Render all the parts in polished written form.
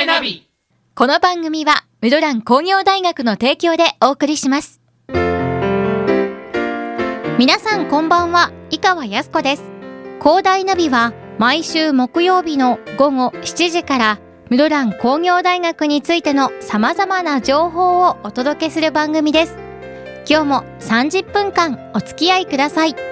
大ナビ。 この番組は室蘭工業大学の提供でお送りします。皆さんこんばんは、井川靖子です。工大ナビは毎週木曜日の午後7時から室蘭工業大学についての様々な情報をお届けする番組です。今日も30分間お付き合いください。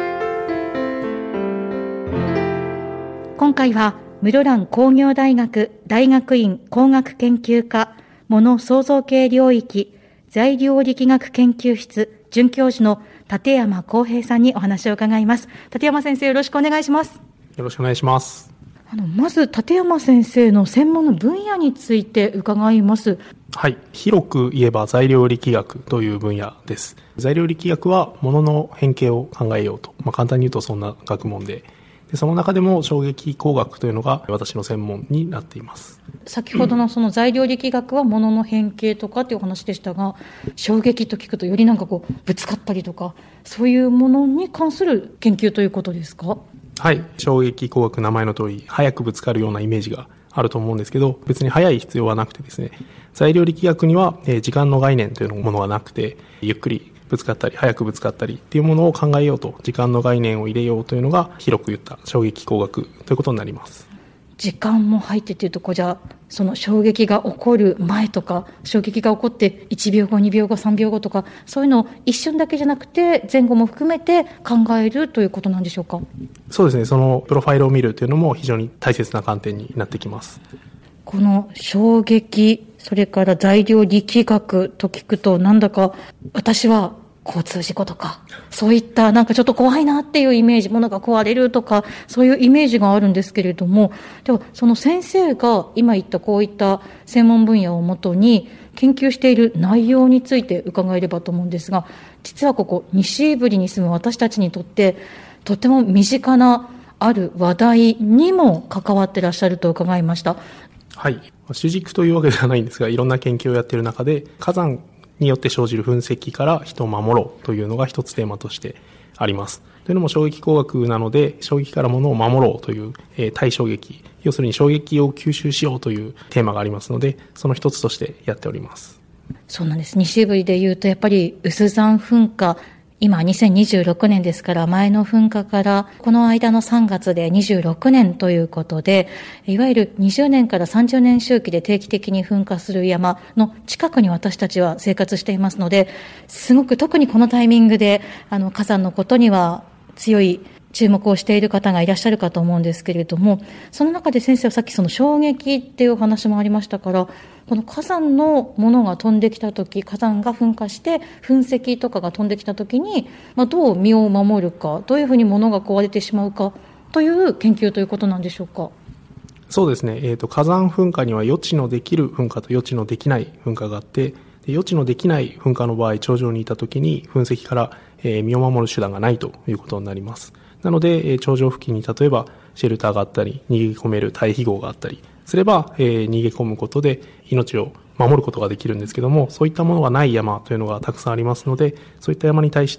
今回は室蘭工業大学大学院工学研究科物創造系領域材料力学研究室准教授の立山康平さんにお話を伺います。立山先生、よろしくお願いします。 よろしくお願いします。 まず立山先生の専門の分野について伺います。 はい、広く言えば材料力学という分野です。材料力学は物の変形を考えようと、簡単に言うとそんな学問で、その中でも衝撃工学というのが私の専門になっています。 先ほどのその材料力学は物の変形とかっていうお話でしたが、衝撃と聞くとよりぶつかったりとか、そういうものに関する研究ということですか？ はい、衝撃工学、名前の通り早くぶつかるようなイメージがあると思うんですけど、別に早い必要はなくてですね、材料力学には時間の概念というものがなくて、ゆっくりぶつかったり早くぶつかったりっていうものを考えようと、時間の概念を入れようというのが広く言った衝撃工学ということになります。 時間も入ってというと、じゃあその衝撃が起こる前とか、衝撃が起こって1秒後2秒後3秒後とか、そういうのを一瞬だけじゃなくて前後も含めて考えるということなんでしょうか？ そうですね、そのプロファイルを見るというのも非常に大切な観点になってきます。 この衝撃、それから材料力学と聞くと、なんだか私は交通事故とか、そういったちょっと怖いなっていうイメージ、物が壊れるとか、そういうイメージがあるんですけれども、ではその先生が今言ったこういった専門分野をもとに研究している内容について伺えればと思うんですが、実はここ西部に住む私たちにとってとても身近なある話題にも関わってらっしゃると伺いました。 はい、主軸というわけではないんですが、いろんな研究をやっている中で、火山によって生じる噴石から人を守ろうというのが一つテーマとしてあります。というのも衝撃工学なので、衝撃から物を守ろうという、対衝撃、要するに衝撃を吸収しようというテーマがありますので、その一つとしてやっております。 そうなんです。西部でいうとやっぱり有珠山噴火、今2026年ですから、前の噴火からこの間の3月で26年ということで、いわゆる20年から30年周期で定期的に噴火する山の近くに私たちは生活していますので、すごく特にこのタイミングで火山のことには強い注目をしている方がいらっしゃるかと思うんですけれども、その中で先生はさっきその衝撃っていうお話もありましたから、この火山のものが飛んできたとき、火山が噴火して噴石とかが飛んできたときに、どう身を守るか、どういうふうに物が壊れてしまうかという研究ということなんでしょうか？ そうですね、火山噴火には予知のできる噴火と予知のできない噴火があって、予知のできない噴火の場合、頂上にいたときに噴石から身を守る手段がないということになります。なので、頂上付近に例えばシェルターがあったり、逃げ込める退避壕があったりすれば、逃げ込むことで命を守ることができるんですけども、そういったものがない山というのがたくさんありますので、そういった山に対して、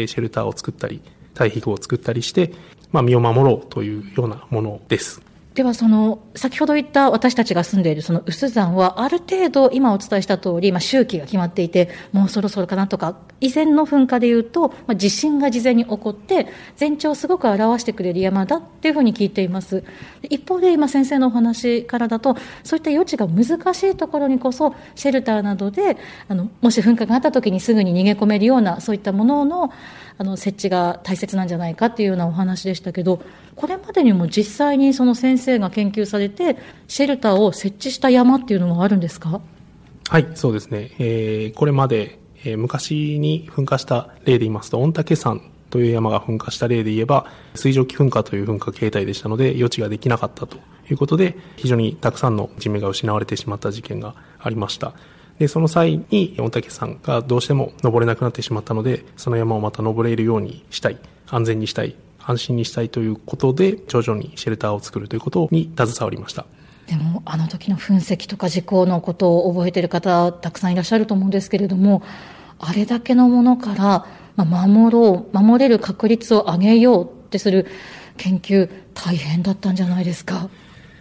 シェルターを作ったり、退避壕を作ったりして、身を守ろうというようなものです。 では先ほど言った私たちが住んでいるその有珠山はある程度今お伝えした通り、周期が決まっていて、もうそろそろかなとか、以前の噴火でいうと、地震が事前に起こって前兆をすごく表してくれる山だっていうふうに聞いています。一方で今先生のお話からだと、そういった予知が難しいところにこそシェルターなどでもし噴火があった時にすぐに逃げ込めるようなそういったものの設置が大切なんじゃないかっていうようなお話でしたけど、これまでにも実際にその先生が研究されてシェルターを設置した山っていうのはあるんですか？ はい、そうですね、これまで、昔に噴火した例で言いますと、御嶽山という山が噴火した例で言えば、水蒸気噴火という噴火形態でしたので予知ができなかったということで、非常にたくさんの人命が失われてしまった事件がありました。で、その際に御嶽山がどうしても登れなくなってしまったので、その山をまた登れるようにしたい、安全にしたい、安心にしたいということで、頂上にシェルターを作るということに携わりました。 でもあの時の噴石とか事故のことを覚えている方たくさんいらっしゃると思うんですけれども、あれだけのものから守れる確率を上げようってする研究、大変だったんじゃないですか？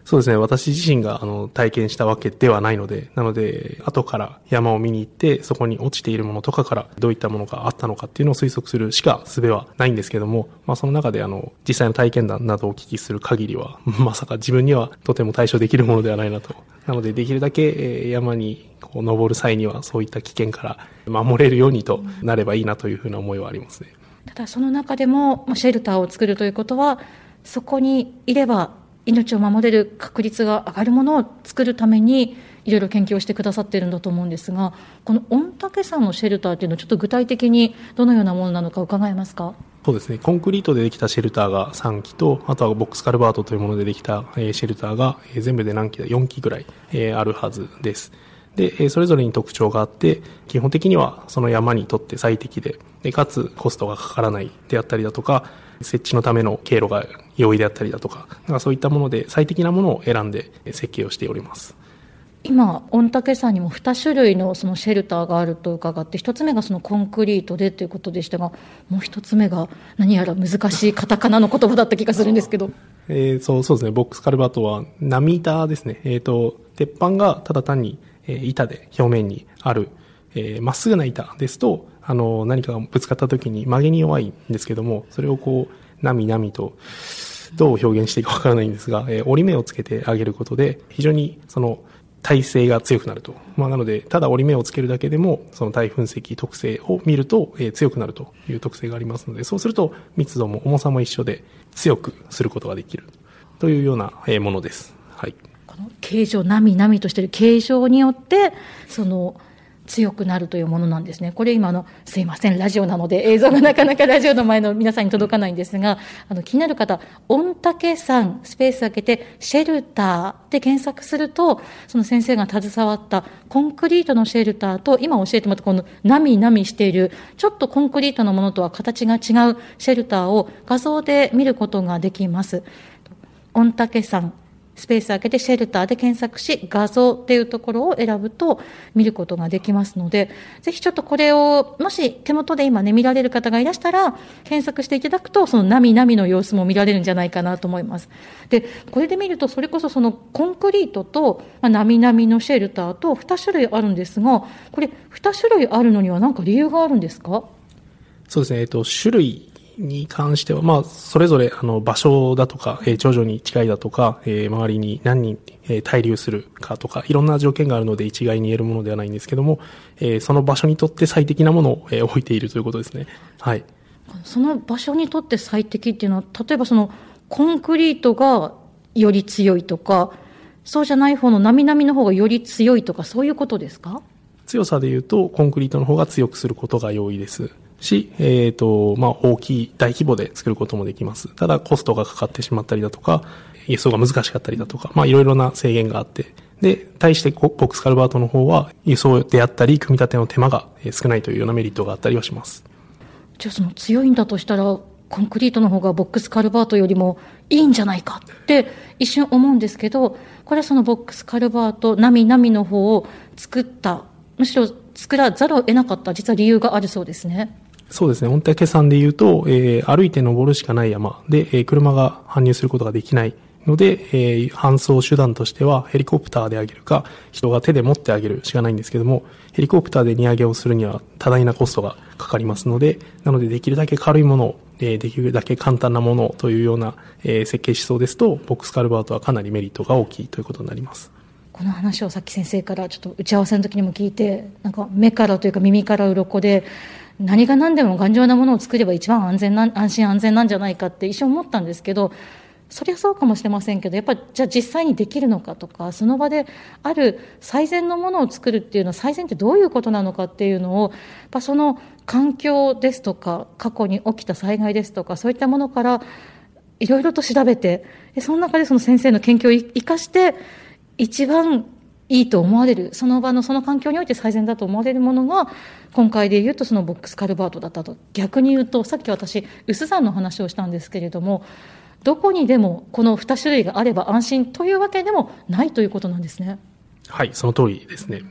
そうですね。私自身が体験したわけではないので、なので、後から山を見に行って、そこに落ちているものとかからどういったものがあったのかっていうのを推測するしか術はないんですけども、その中で実際の体験談などをお聞きする限りは、まさか自分にはとても対処できるものではないなと。なので、できるだけ山に登る際にはそういった危険から守れるようにとなればいいなというふうな思いはありますね。 ただその中でもシェルターを作るということは、そこにいれば命を守れる確率が上がるものを作るためにいろいろ研究をしてくださっているんだと思うんですが、この御嶽山のシェルターというのはちょっと具体的にどのようなものなのか伺えますか？ そうですね。コンクリートでできたシェルターが3基と、あとはボックスカルバートというものでできたシェルターが全部で何基だ4基ぐらいあるはずです。で、それぞれに特徴があって、基本的にはその山にとって最適で、かつコストがかからないであったりだとか、設置のための経路が容易であったりだとか、そういったもので最適なものを選んで設計をしております。 今、御嶽山にも2種類のそのシェルターがあると伺って、1つ目がそのコンクリートでということでしたが、もう1つ目が何やら難しいカタカナの言葉だった気がするんですけど。 そうですね。ボックスカルバートは波板ですね。鉄板がただ単に板で表面にある、まっすぐな板ですと、何かがぶつかった時に曲げに弱いんですけども、それをなみなみとどう表現していいかわからないんですが、折り目をつけてあげることで非常にその耐性が強くなると。なので、ただ折り目をつけるだけでもその耐噴石特性を見ると、強くなるという特性がありますので、そうすると密度も重さも一緒で強くすることができるというようなものです。はい。 この形状、なみなみとしている形状によってその強くなるというものなんですね。これ今すいません、ラジオなので映像がなかなかラジオの前の皆さんに届かないんですが、気になる方、御嶽山スペース開けてシェルターで検索すると、その先生が携わったコンクリートのシェルターと、今教えてもらったこのなみなみしているちょっとコンクリートのものとは形が違うシェルターを画像で見ることができます。御嶽山スペース開けてシェルターで検索し、画像っていうところを選ぶと見ることができますので、ぜひちょっとこれを、もし手元で今ね、見られる方がいらしたら、検索していただくと、そのなみなみの様子も見られるんじゃないかなと思います。で、これで見ると、それこそそのコンクリートと、なみなみのシェルターと2種類あるんですが、これ2種類あるのには何か理由があるんですか？ そうですね、種類に関しては、それぞれ、場所だとか、頂上に近いだとか、周りに何人、滞留するかとか、いろんな条件があるので一概に言えるものではないんですけども、その場所にとって最適なものを、置いているということですね。はい。 その場所にとって最適っていうのは、例えばその、コンクリートがより強いとか、そうじゃない方のなみなみの方がより強いとか、そういうことですか？ 強さで言うと、コンクリートの方が強くすることが容易です。し、大きい、大規模で作ることもできます。ただ、コストがかかってしまったりだとか、輸送が難しかったりだとか、いろいろな制限があって、で、対してボックスカルバートの方は、輸送であったり、組み立ての手間が少ないというようなメリットがあったりはします。 じゃあ、その強いんだとしたら、コンクリートの方がボックスカルバートよりもいいんじゃないかって一瞬思うんですけど、これはそのボックスカルバート、なみなみの方を作った、むしろ作らざるを得なかった、実は理由があるそうですね。 そうですね。御嶽山で言うと、歩いて登るしかない山で、車が搬入することができないので、搬送手段としてはヘリコプターで上げるか、人が手で持って上げるしかないんですけども、ヘリコプターで荷上げをするには多大なコストがかかりますので、なのでできるだけ軽いものを、できるだけ簡単なものをというような、設計思想ですと、ボックスカルバートはかなりメリットが大きいということになります。 この話をさっき先生からちょっと打ち合わせの時にも聞いて、なんか目からというか耳から鱗で、何が何でも頑丈なものを作れば一番安心安全なんじゃないかって一瞬思ったんですけど、そりゃそうかもしれませんけど、やっぱりじゃあ実際にできるのかとか、その場である最善のものを作るっていうのは、最善ってどういうことなのかっていうのを、やっぱその環境ですとか、過去に起きた災害ですとか、そういったものからいろいろと調べて、その中でその先生の研究を生かして、一番いいと思われる、その場のその環境において最善だと思われるものが、今回で言うとそのボックスカルバートだったと。逆に言うと、さっき私、有珠山の話をしたんですけれども、どこにでもこの2種類があれば安心というわけでもないということなんですね。 はい、その通りですね。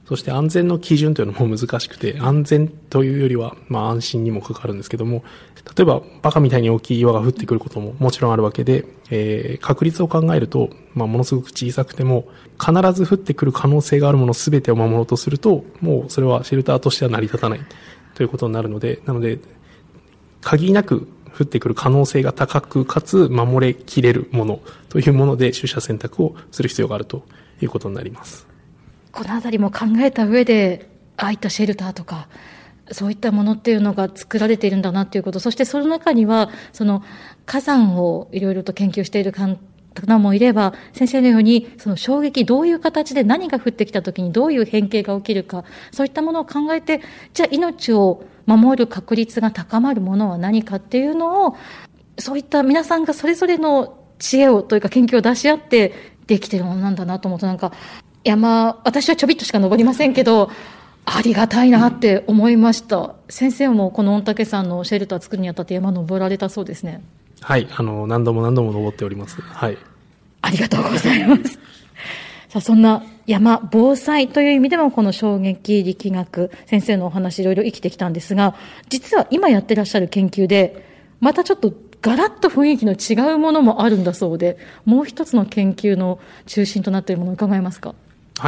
そして安全の基準というのも難しくて、安全というよりは、安心にもかかるんですけども、例えばバカみたいに大きい岩が降ってくることももちろんあるわけで、確率を考えると、ものすごく小さくても、必ず降ってくる可能性があるもの全てを守ろうとすると、もうそれはシェルターとしては成り立たないということになるので、限りなく降ってくる可能性が高く、かつ守れきれるものというもので取捨選択をする必要があるということになります。 このあたりも考えた上で、ああいったシェルターとか、そういったものっていうのが作られているんだなということ、そしてその中には、その火山をいろいろと研究している方もいれば、先生のように、その衝撃、どういう形で何が降ってきたときにどういう変形が起きるか、そういったものを考えて、じゃあ命を守る確率が高まるものは何かっていうのを、そういった皆さんがそれぞれの知恵をというか研究を出し合ってできているものなんだなと思うと、山、私はちょびっとしか登りませんけど、ありがたいなって思いました。先生もこの御嶽山のシェルター作るにあたって山登られたそうですね。 はい、何度も登っております。はい。 ありがとうございます。さあ、そんな山、防災という意味でもこの衝撃力学、先生のお話いろいろ生きてきたんですが、実は今やってらっしゃる研究で、またちょっとガラッと雰囲気の違うものもあるんだそうで、もう一つの研究の中心となっているものを伺えますか？ はい、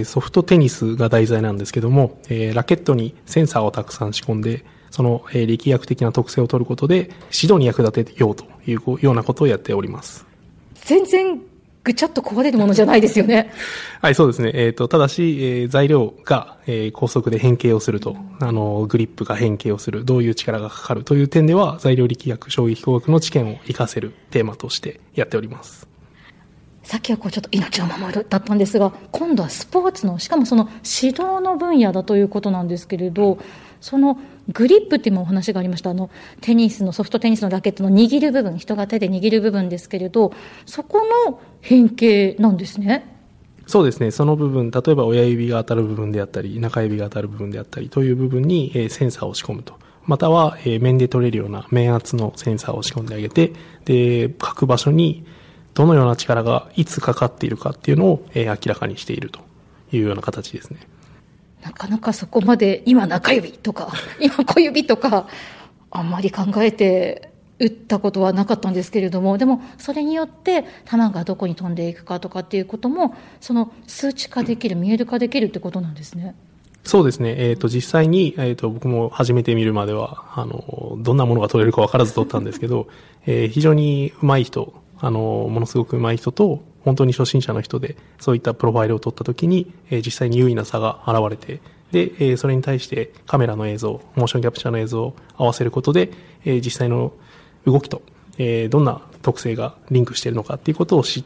ソフトテニスが題材なんですけども、ラケットにセンサーをたくさん仕込んで、その、力学的な特性を取ることで、指導に役立てようというようなことをやっております。 全然ぐちゃっと壊れるものじゃないですよね。 はい、そうですね。ただし、材料が、高速で変形をすると、グリップが変形をする、どういう力がかかるという点では、材料力学、衝撃工学の知見を活かせるテーマとしてやっております。 さっきはちょっと命を守るだったんですが、今度はスポーツの、しかもその指導の分野だということなんですけれど、そのグリップっていうお話がありました。テニスの、ソフトテニスのラケットの握る部分、人が手で握る部分ですけれど、そこの変形なんですね。 そうですね。その部分、例えば親指が当たる部分であったり、中指が当たる部分であったりという部分に、センサーを仕込むと。または、面で取れるような面圧のセンサーを仕込んであげて、で、各場所にどのような力がいつかかっているかっていうのを、明らかにしているというような形ですね。 なかなかそこまで、今中指とか、今小指とか、あんまり考えて打ったことはなかったんですけれども、でもそれによって球がどこに飛んでいくかとかっていうことも、その数値化できる、見える化できるってことなんですね。 そうですね。実際に、僕も初めて見るまでは、どんなものが取れるか分からず取ったんですけど、非常に上手い人、ものすごく上手い人と、本当に初心者の人で、そういったプロファイルを取ったときに、実際に優位な差が現れて、で、それに対してカメラの映像、モーションキャプチャーの映像を合わせることで、実際の動きと、どんな特性がリンクしているのかっていうことを知って、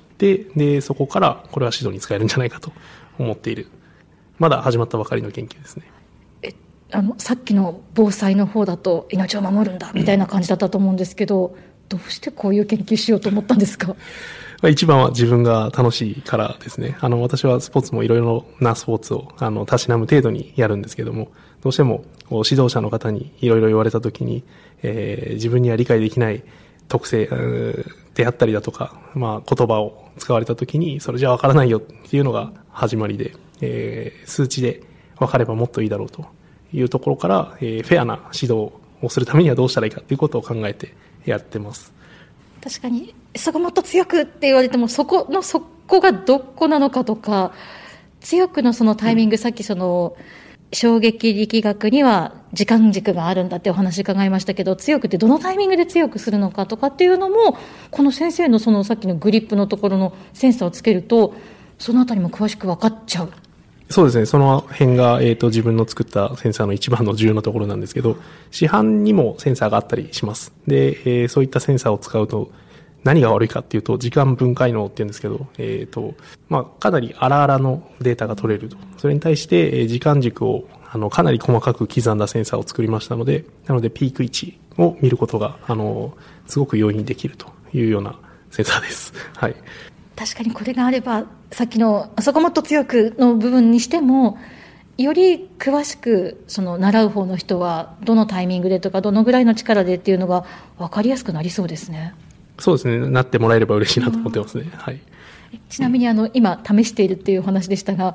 で、そこからこれは指導に使えるんじゃないかと思っている。まだ始まったばかりの研究ですね。 さっきの防災の方だと命を守るんだみたいな感じだったと思うんですけど、どうしてこういう研究しようと思ったんですか？ 一番は自分が楽しいからですね。私はスポーツもいろいろなスポーツを、たしなむ程度にやるんですけども、どうしても、指導者の方にいろいろ言われたときに、自分には理解できない特性であったりだとか、言葉を使われたときに、それじゃわからないよっていうのが始まりで、数値で分かればもっといいだろうというところから、フェアな指導をするためにはどうしたらいいかということを考えてやってます。 確かにそこもっと強くって言われても、そこがどこなのかとか、強くのそのタイミング、さっきその衝撃力学には時間軸があるんだってお話伺いましたけど、強くってどのタイミングで強くするのかとかっていうのも、この先生のそのさっきのグリップのところのセンサーをつけると、そのあたりも詳しく分かっちゃう。 そうですね。その辺が、自分の作ったセンサーの一番の重要なところなんですけど、市販にもセンサーがあったりします。で、そういったセンサーを使うと、何が悪いかっていうと、時間分解能って言うんですけど、かなり荒々のデータが取れると。それに対して、時間軸を、かなり細かく刻んだセンサーを作りましたので、なので、ピーク位置を見ることが、すごく容易にできるというようなセンサーです。はい。 確かにこれがあれば、さっきのそこもっと強くの部分にしても、より詳しくその習う方の人はどのタイミングでとかどのぐらいの力でっていうのが分かりやすくなりそうですね。 そうですね。なってもらえれば嬉しいなと思ってますね。はい。 ちなみに今試しているっていうお話でしたが、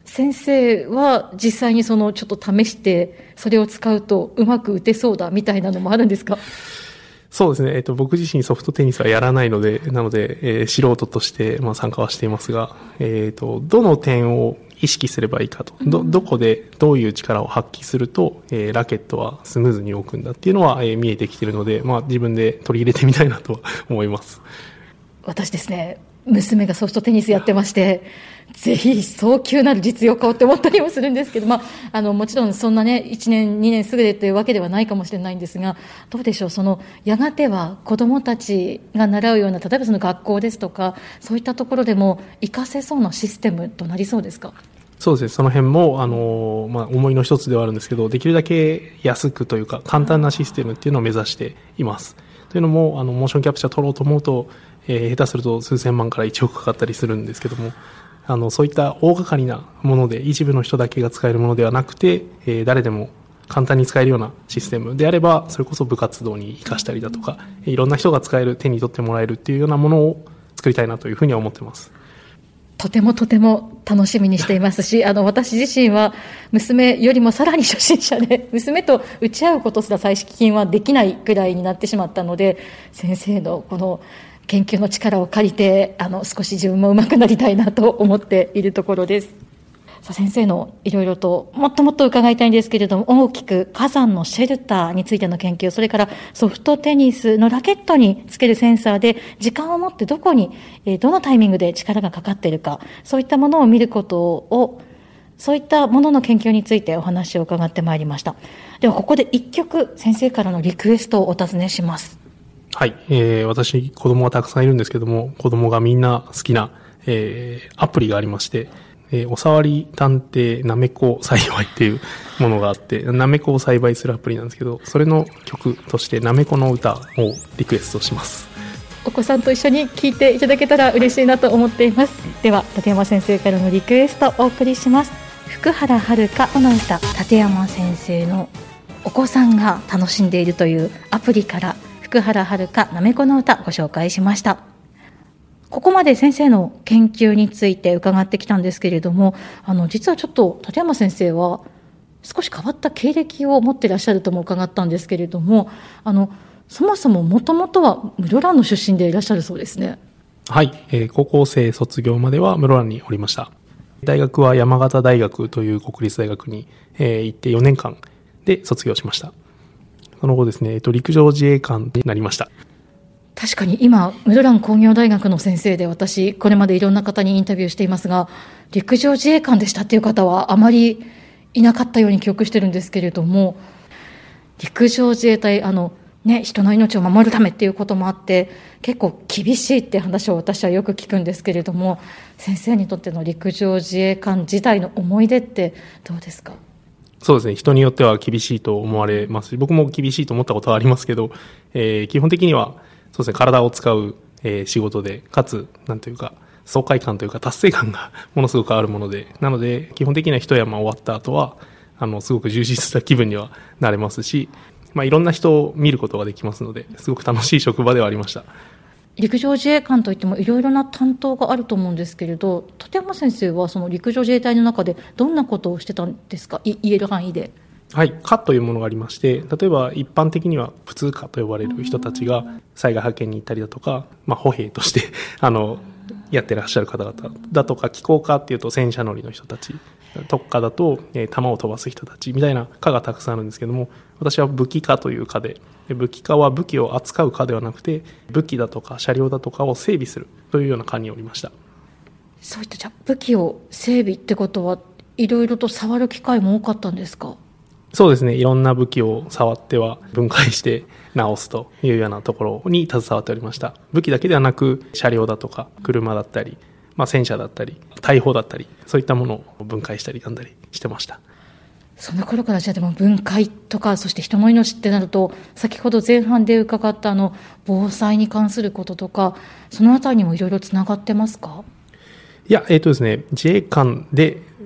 先生は実際にちょっと試してそれを使うとうまく打てそうだみたいなのもあるんですか？ そうですね。僕自身ソフトテニスはやらないので、なので、素人として、参加はしていますが、どの点を意識すればいいかと、どこでどういう力を発揮すると、ラケットはスムーズに動くんだっていうのは、見えてきているので、自分で取り入れてみたいなと思います。 私ですね、娘がソフトテニスやってまして、ぜひ早急なる実用化をって思ったりもするんですけど、もちろんそんなね、1年、2年すぐでというわけではないかもしれないんですが、どうでしょう、やがては子どもたちが習うような、例えば学校ですとか、そういったところでも活かせそうなシステムとなりそうですか？ そうですね。その辺も、思いの一つではあるんですけど、できるだけ安くというか、簡単なシステムっていうのを目指しています。というのも、モーションキャプチャー取ろうと思うと、下手すると数千万から1億かかったりするんですけども、そういった大掛かりなもので一部の人だけが使えるものではなくて、誰でも簡単に使えるようなシステムであれば、それこそ部活動に活かしたりだとか、いろんな人が使える、手に取ってもらえるっていうようなものを作りたいなというふうには思っています。 とても楽しみにしていますし、私自身は娘よりもさらに初心者で、娘と打ち合うことすら最近はできないくらいになってしまったので、先生のこの研究の力を借りて、少し自分も上手くなりたいなと思っているところです。さあ、先生のいろいろともっともっと伺いたいんですけれども、大きく火山のシェルターについての研究、それからソフトテニスのラケットにつけるセンサーで時間を持ってどこに、どのタイミングで力がかかっているか、そういったものを見ることを、そういったものの研究についてお話を伺ってまいりました。ではここで一曲先生からのリクエストをお尋ねします。 はい、私子供がたくさんいるんですけども、子供がみんな好きな、アプリがありまして、おさわり探偵なめこ栽培っていうものがあって、なめこを栽培するアプリなんですけど、それの曲としてなめこの歌をリクエストします。 お子さんと一緒に聴いていただけたら嬉しいなと思っています。では立山先生からのリクエストをお送りします。福原遥の歌、立山先生のお子さんが楽しんでいるというアプリから福原遥なめこの歌ご紹介しました。ここまで先生の研究について伺ってきたんですけれども、実はちょっと立山先生は少し変わった経歴を持っていらっしゃるとも伺ったんですけれども、そもそももともとは室蘭の出身でいらっしゃるそうですね。 はい、高校生卒業までは室蘭におりました。大学は山形大学という国立大学に、行って4年間で卒業しました。その後ですね、陸上自衛官になりました。 確かに今室蘭工業大学の先生で、私これまでいろんな方にインタビューしていますが、陸上自衛官でしたっていう方はあまりいなかったように記憶してるんですけれども、陸上自衛隊人の命を守るためっていうこともあって結構厳しいって話を私はよく聞くんですけれども、先生にとっての陸上自衛官時代の思い出ってどうですか？ そうですね、人によっては厳しいと思われますし、僕も厳しいと思ったことはありますけど、基本的にはそうですね、体を使う、仕事で、かつなんというか爽快感というか達成感がものすごくあるもので、なので基本的には一山終わった後はすごく充実した気分にはなれますし、いろんな人を見ることができますので、すごく楽しい職場ではありました。 陸上自衛官といってもいろいろな担当があると思うんですけれど、立山先生はその陸上自衛隊の中でどんなことをしてたんですか？言える範囲で。 はい、課というものがありまして、例えば一般的には普通課と呼ばれる人たちが災害派遣に行ったりだとか、歩兵としてやってらっしゃる方々だとか、機甲課っていうと戦車乗りの人たち、特課だと弾を飛ばす人たちみたいな課がたくさんあるんですけども、私は武器課という課で、武器課は武器を扱う課ではなくて、武器だとか車両だとかを整備するというような課におりました。 そういった武器を整備ってことはいろいろと触る機会も多かったんですか？ そうですね、いろんな武器を触っては分解して直すというようなところに携わっておりました。武器だけではなく車両だとか車だったり、戦車だったり大砲だったり、そういったものを分解したりなんだりしてました。 その頃からじゃあでも分解とか、そして人の命ってなると、先ほど前半で伺った防災に関することとか、そのあたりにもいろいろつながってますか？ いや、ですね、自衛官で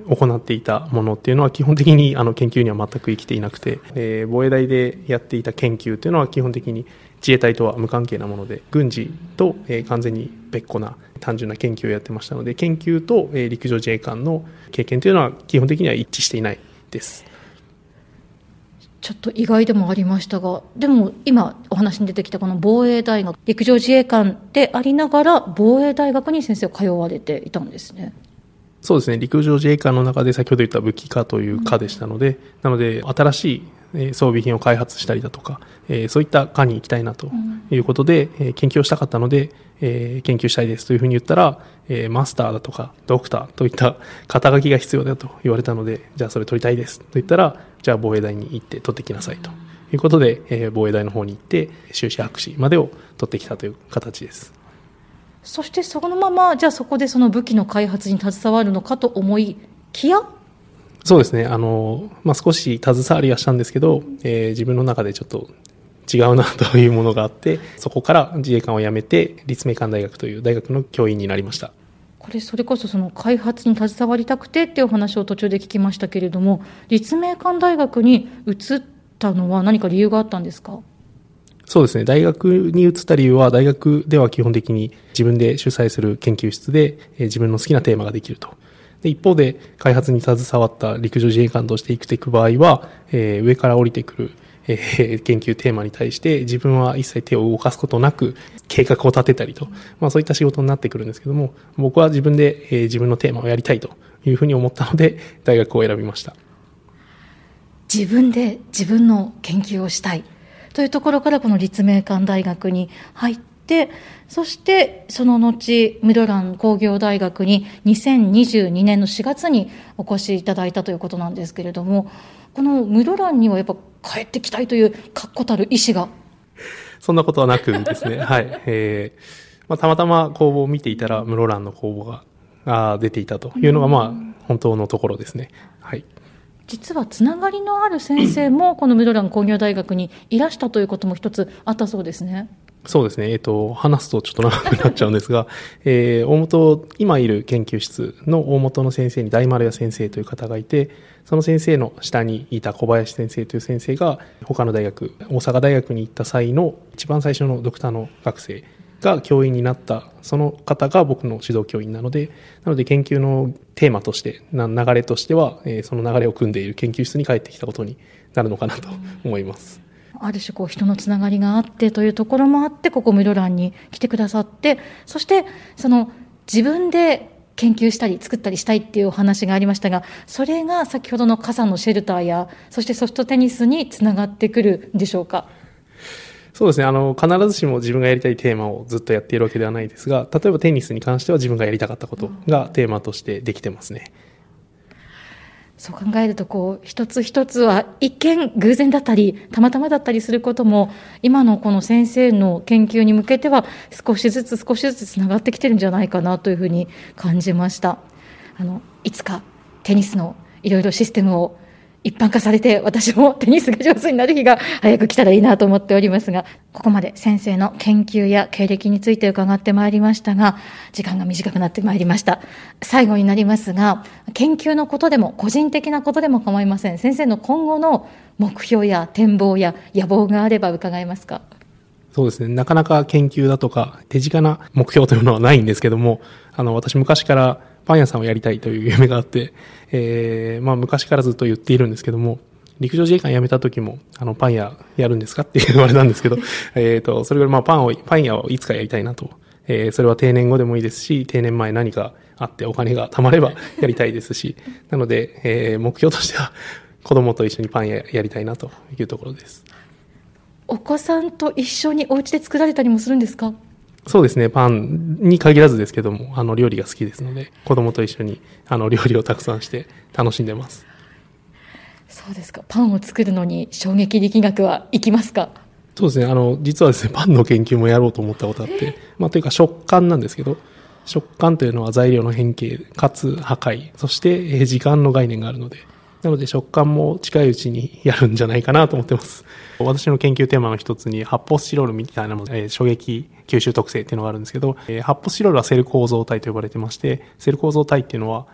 行っていたものっていうのは基本的に研究には全く生きていなくて、防衛大でやっていた研究っていうのは基本的に自衛隊とは無関係なもので、軍事と完全に別個な単純な研究をやってましたので、研究と陸上自衛官の経験というのは基本的には一致していないです。 ちょっと意外でもありましたが、でも今お話に出てきたこの防衛大学、陸上自衛官でありながら防衛大学に先生は通われていたんですね。 そうですね、陸上自衛官の中で先ほど言った武器科という科でしたので、なので新しい装備品を開発したりだとか、そういった科に行きたいなということで、研究をしたかったので、研究したいですというふうに言ったら、マスターだとかドクターといった肩書きが必要だと言われたので、じゃあそれ取りたいですと言ったら、じゃあ防衛大に行って取ってきなさいということで、防衛大の方に行って修士博士までを取ってきたという形です。 そしてそのままじゃあそこでその武器の開発に携わるのかと思いきや、 そうですね、少し携わりはしたんですけど、自分の中でちょっと違うなというものがあって、そこから自衛官を辞めて立命館大学という大学の教員になりました。 これそれこそその開発に携わりたくてっていうお話を途中で聞きましたけれども、立命館大学に移ったのは何か理由があったんですか？ そうですね、大学に移った理由は、大学では基本的に自分で主催する研究室で自分の好きなテーマができると。で一方で開発に携わった陸上自衛官として生きていく場合は、上から降りてくる研究テーマに対して自分は一切手を動かすことなく計画を立てたりと、そういった仕事になってくるんですけども、僕は自分で自分のテーマをやりたいというふうに思ったので大学を選びました。 自分で自分の研究をしたいというところからこの立命館大学に入って、そしてその後室蘭工業大学に2022年の4月にお越しいただいたということなんですけれども、この室蘭にはやっぱ帰ってきたいという確固たる意志が。 そんなことはなくですね、はい、たまたま公募を見ていたら室蘭の公募が出ていたというのが本当のところですね。はい、 実はつながりのある先生もこの室蘭工業大学にいらしたということも一つあったそうですね。 そうですね、話すとちょっと長くなっちゃうんですが、今いる研究室の大元の先生に大丸屋先生という方がいて、その先生の下にいた小林先生という先生が他の大学、大阪大学に行った際の一番最初のドクターの学生が教員になった、その方が僕の指導教員なので、研究のテーマとして流れとしては、その流れを組んでいる研究室に帰ってきたことになるのかなと思います。 ある種人のつながりがあってというところもあって、ここ室蘭に来てくださって、そしてその自分で研究したり作ったりしたいっていうお話がありましたが、それが先ほどの傘のシェルターやそしてソフトテニスにつながってくるんでしょうか？ そうですね、必ずしも自分がやりたいテーマをずっとやっているわけではないですが、例えばテニスに関しては自分がやりたかったことがテーマとしてできてますね。 そう考えると一つ一つは一見偶然だったりたまたまだったりすることも、今のこの先生の研究に向けては少しずつつながってきてるんじゃないかなというふうに感じました。いつかテニスのいろいろシステムを一般化されて、私もテニスが上手になる日が早く来たらいいなと思っておりますが、ここまで先生の研究や経歴について伺ってまいりましたが、時間が短くなってまいりました。最後になりますが、研究のことでも個人的なことでも構いません。先生の今後の目標や展望や野望があれば伺えますか？ そうですね、なかなか研究だとか手近な目標というのはないんですけども、私昔からパン屋さんをやりたいという夢があって、昔からずっと言っているんですけども、陸上自衛官辞めた時もパン屋やるんですかって言われたんですけどそれからパン屋をいつかやりたいなと、それは定年後でもいいですし、定年前何かあってお金が貯まればやりたいですしなので、目標としては子供と一緒にパン屋やりたいなというところです。 お子さんと一緒にお家で作られたりもするんですか？ そうですね、パンに限らずですけども、料理が好きですので、子供と一緒に料理をたくさんして楽しんでます。 そうですか。パンを作るのに衝撃力学はいきますか？ そうですね、実はですね、パンの研究もやろうと思ったことあって、というか食感なんですけど、食感というのは材料の変形かつ破壊、そして時間の概念があるので、なので食感も近いうちにやるんじゃないかなと思ってます。私の研究テーマの一つに発泡スチロールみたいなもの、衝撃吸収特性っていうのがあるんですけど、発泡スチロールはセル構造体と呼ばれてまして、セル構造体っていうのは、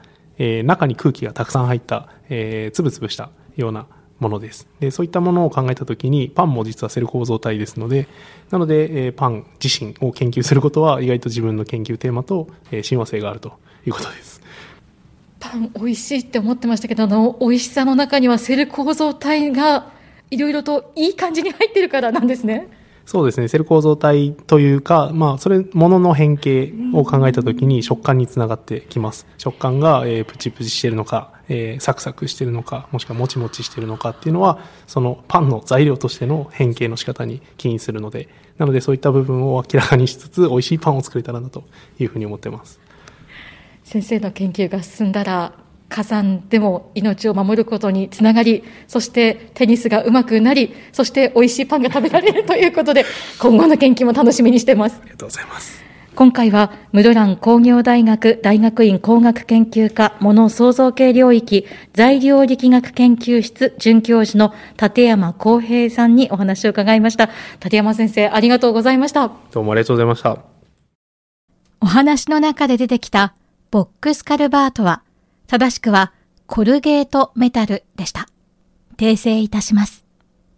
中に空気がたくさん入った、つぶつぶしたようなものです。で、そういったものを考えたときに、パンも実はセル構造体ですので、なので、パン自身を研究することは意外と自分の研究テーマと、親和性があるということです。 パン美味しいって思ってましたけど、美味しさの中にはセル構造体がいろいろといい感じに入ってるからなんですね。 そうですね。セル構造体というか、それ、ものの変形を考えたときに食感につながってきます。食感が、プチプチしているのか、サクサクしているのか、もしくはもちもちしているのかっていうのは、そのパンの材料としての変形の仕方に起因するので、なのでそういった部分を明らかにしつつ、美味しいパンを作れたらなというふうに思っています。 先生の研究が進んだら、火山でも命を守ることにつながり、そしてテニスが上手くなり、そして美味しいパンが食べられるということで、今後の研究も楽しみにしています。 ありがとうございます。 今回は室蘭工業大学大学院工学研究科物創造系領域材料力学研究室准教授の立山康平さんにお話を伺いました。立山先生、ありがとうございました。 どうもありがとうございました。 お話の中で出てきたボックスカルバートは、正しくはコルゲートメタルでした。訂正いたします。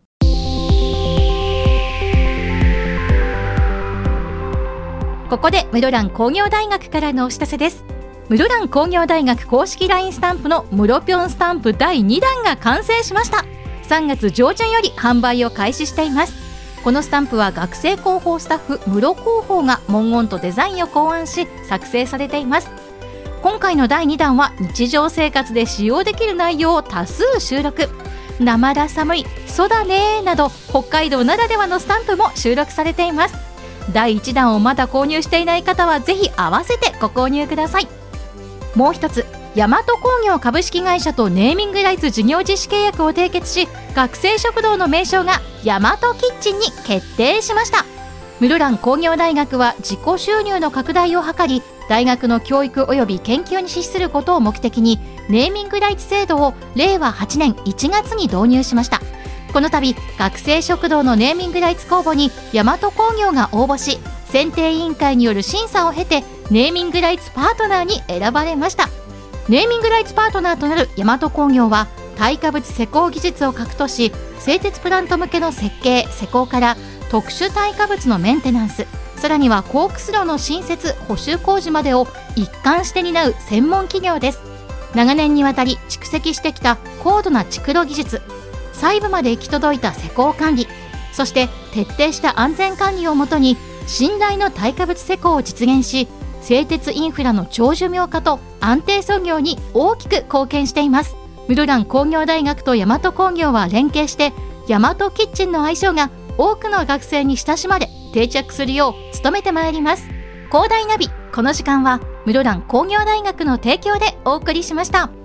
ここで室蘭工業大学からのお知らせです。室蘭工業大学公式 LINE スタンプの室ぴょんスタンプ第2弾が完成しました。3月上旬より販売を開始しています。このスタンプは学生広報スタッフ室広報が文言とデザインを考案し作成されています。今回の第2弾は日常生活で使用できる内容を多数収録。生だ寒い、そうだねなど北海道ならではのスタンプも収録されています。第1弾をまだ購入していない方はぜひ合わせてご購入ください。もう一つ、大和工業株式会社とネーミングライツ事業実施契約を締結し、学生食堂の名称が大和キッチンに決定しました。室蘭工業大学は自己収入の拡大を図り、大学の教育及び研究に資することを目的にネーミングライツ制度を令和8年1月に導入しました。この度学生食堂のネーミングライツ公募に大和工業が応募し、選定委員会による審査を経てネーミングライツパートナーに選ばれました。ネーミングライツパートナーとなる大和工業は耐火物施工技術を核とし、製鉄プラント向けの設計・施工から特殊耐火物のメンテナンス、さらにはコークス炉の新設・補修工事までを一貫して担う専門企業です。長年にわたり蓄積してきた高度な築炉技術、細部まで行き届いた施工管理、そして徹底した安全管理をもとに信頼の耐火物施工を実現し、製鉄インフラの長寿命化と安定操業に大きく貢献しています。室蘭工業大学と大和工業は連携して、大和キッチンの愛称が多くの学生に親しまれ定着するよう努めてまいります。広大ナビ、この時間は室蘭工業大学の提供でお送りしました。